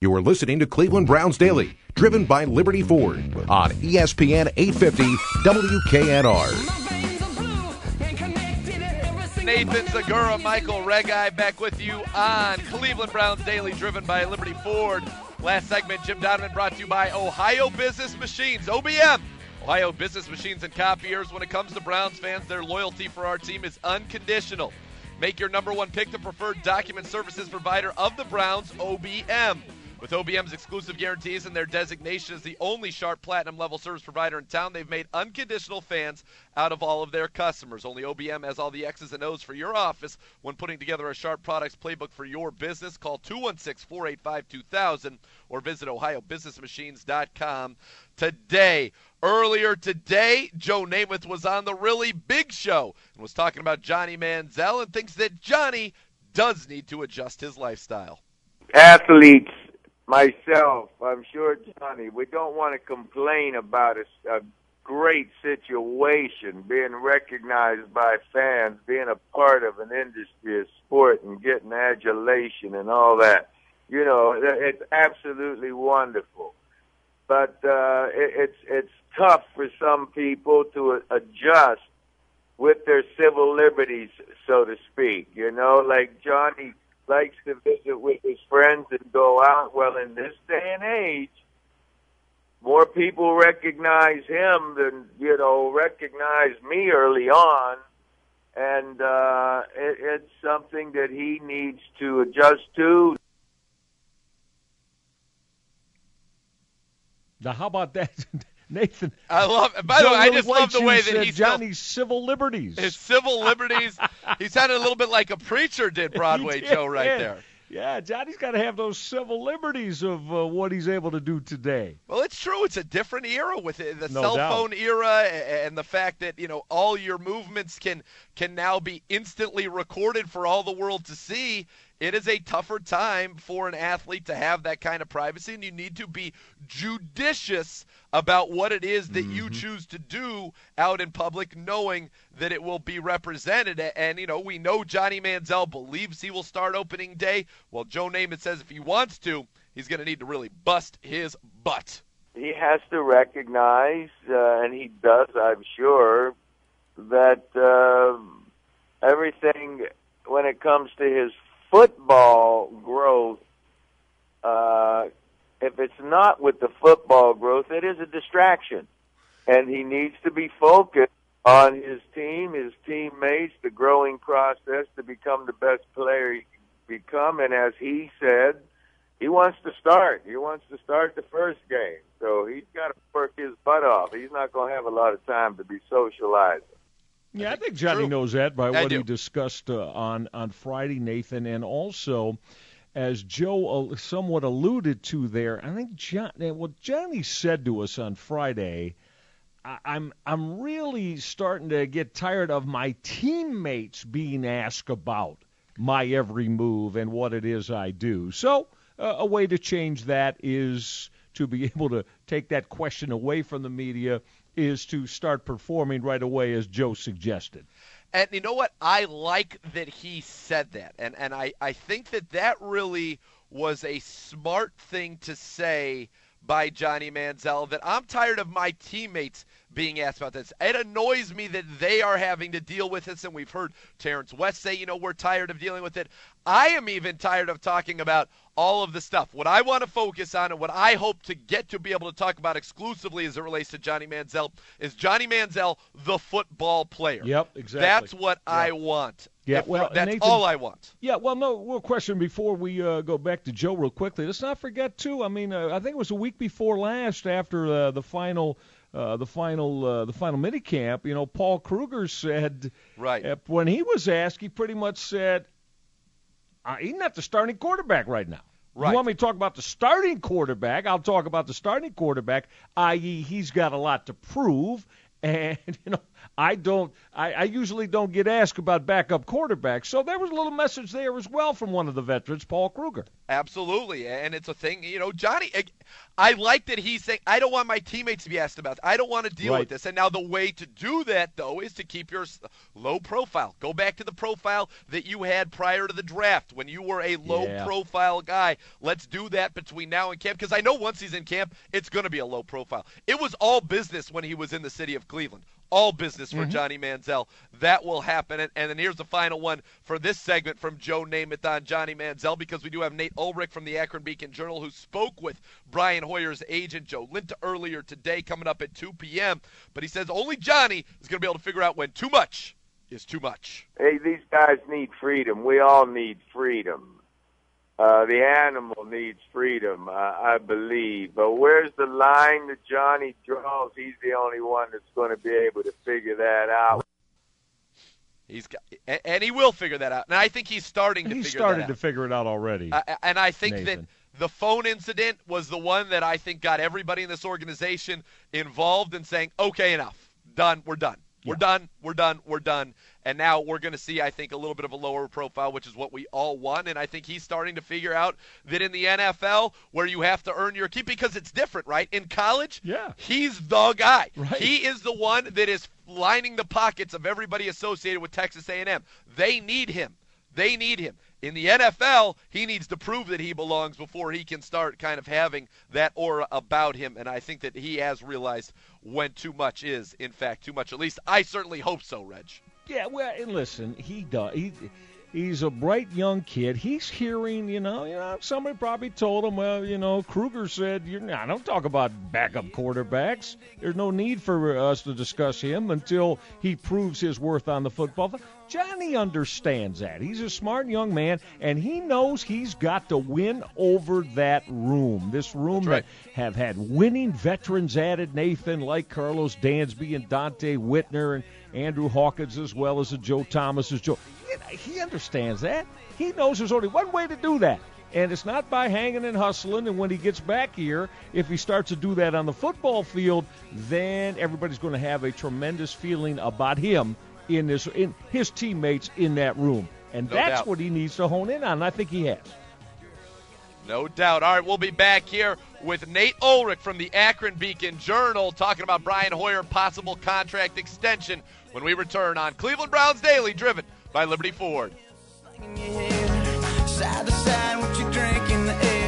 You are listening to Cleveland Browns Daily, driven by Liberty Ford on ESPN 850 WKNR. Nathan Zagura, Michael Regai back with you on Cleveland Browns Daily, driven by Liberty Ford. Last segment, Jim Donovan, brought to you by Ohio Business Machines, OBM. Ohio Business Machines and Copiers. When it comes to Browns fans, their loyalty for our team is unconditional. Make your number one pick the preferred document services provider of the Browns, OBM. With OBM's exclusive guarantees and their designation as the only Sharp Platinum level service provider in town, they've made unconditional fans out of all of their customers. Only OBM has all the X's and O's for your office when putting together a Sharp Products playbook for your business. Call 216-485-2000 or visit ohiobusinessmachines.com today. Earlier today, Joe Namath was on the Really Big Show and was talking about Johnny Manziel and thinks that Johnny does need to adjust his lifestyle. Athletes, myself, I'm sure Johnny, we don't want to complain about a great situation, being recognized by fans, being a part of an industry, a sport, and getting adulation and all that. You know, it's absolutely wonderful. But it's tough for some people to adjust with their civil liberties, so to speak. You know, like Johnny likes to visit with his friends and go out. Well, in this day and age, more people recognize him than, recognize me early on. And it's something that he needs to adjust to. Now, how about that, Nathan? I love. By the way, I just love the way that he Johnny's civil liberties. His civil liberties. He sounded a little bit like a preacher did, Broadway Joe, right there. Yeah, Johnny's got to have those civil liberties of what he's able to do today. Well, it's true. It's a different era with it, the No cell doubt. phone era, and the fact that all your movements can now be instantly recorded for all the world to see. It is a tougher time for an athlete to have that kind of privacy, and you need to be judicious about what it is that you choose to do out in public, knowing that it will be represented. And, we know Johnny Manziel believes he will start opening day. Well, Joe Namath says if he wants to, he's going to need to really bust his butt. He has to recognize, and he does, I'm sure, that everything when it comes to his football growth, if it's not with the football growth, it is a distraction. And he needs to be focused on his team, his teammates, the growing process to become the best player he can become. And as he said, he wants to start. He wants to start the first game. So he's got to work his butt off. He's not going to have a lot of time to be socializing. Yeah, I think Johnny knows that by what do. he discussed on Friday, Nathan, and also, as Joe somewhat alluded to there, I think what Johnny said to us on Friday, I'm really starting to get tired of my teammates being asked about my every move and what it is I do. So a way to change that is to be able to take that question away from the media, is to start performing right away, as Joe suggested. And you know what? I like that he said that. And I think that really was a smart thing to say by Johnny Manziel, that I'm tired of my teammates being asked about this. It annoys me that they are having to deal with this, and we've heard Terrence West say, we're tired of dealing with it. I am even tired of talking about all of the stuff. What I want to focus on and what I hope to get to be able to talk about exclusively as it relates to Johnny Manziel is Johnny Manziel, the football player. Yep, exactly. That's what I want. Yeah, That's Nathan, all I want. Yeah, well, no question before we go back to Joe real quickly. Let's not forget, too, I think it was a week before last after the final minicamp, Paul Kruger said, right, when he was asked, he pretty much said, he's not the starting quarterback right now. Right. You want me to talk about the starting quarterback? I'll talk about the starting quarterback, i.e. he's got a lot to prove. And, I usually don't get asked about backup quarterbacks. So there was a little message there as well from one of the veterans, Paul Kruger. Absolutely, and it's a thing. Johnny, I like that he's saying, I don't want my teammates to be asked about it. I don't want to deal with this. And now the way to do that, though, is to keep your low profile. Go back to the profile that you had prior to the draft when you were a low-profile guy. Let's do that between now and camp, because I know once he's in camp, it's going to be a low profile. It was all business when he was in the city of Cleveland. All business for Johnny Manziel. That will happen. And then here's the final one for this segment from Joe Namath on Johnny Manziel, because we do have Nate Ulrich from the Akron Beacon-Journal who spoke with Brian Hoyer's agent, Joe Linta, earlier today, coming up at 2 p.m. But he says only Johnny is going to be able to figure out when too much is too much. Hey, these guys need freedom. We all need freedom. The animal needs freedom, I believe. But where's the line that Johnny draws? He's the only one that's going to be able to figure that out. And he will figure that out. And I think he's starting to figure that out. He started to figure it out already. And I think Nathan. that the phone incident was the one that I think got everybody in this organization involved in saying, okay, enough. Done. We're done. We're done. We're done. We're done. And now we're going to see, I think, a little bit of a lower profile, which is what we all want. And I think he's starting to figure out that in the NFL, where you have to earn your keep, because it's different, right? In college, he's the guy. Right. He is the one that is lining the pockets of everybody associated with Texas A&M. They need him. They need him. In the NFL, he needs to prove that he belongs before he can start kind of having that aura about him. And I think that he has realized when too much is, in fact, too much. At least I certainly hope so, Reg. Yeah, well, and listen, he does. He's a bright young kid. He's hearing, somebody probably told him, well, Kruger said, don't talk about backup quarterbacks. There's no need for us to discuss him until he proves his worth on the football field. Johnny understands that. He's a smart young man, and he knows he's got to win over that room. This room that have had winning veterans added, Nathan, like Carlos Dansby and Dante Whitner and Andrew Hawkins, as well as Joe Thomas. He understands that. He knows there's only one way to do that, and it's not by hanging and hustling. And when he gets back here, if he starts to do that on the football field, then everybody's going to have a tremendous feeling about him in his teammates in that room. And that's what he needs to hone in on, and I think he has. No doubt. All right, we'll be back here with Nate Ulrich from the Akron Beacon-Journal talking about Brian Hoyer possible contract extension when we return on Cleveland Browns Daily, driven by Liberty Ford. Side to side, what you drink in the air.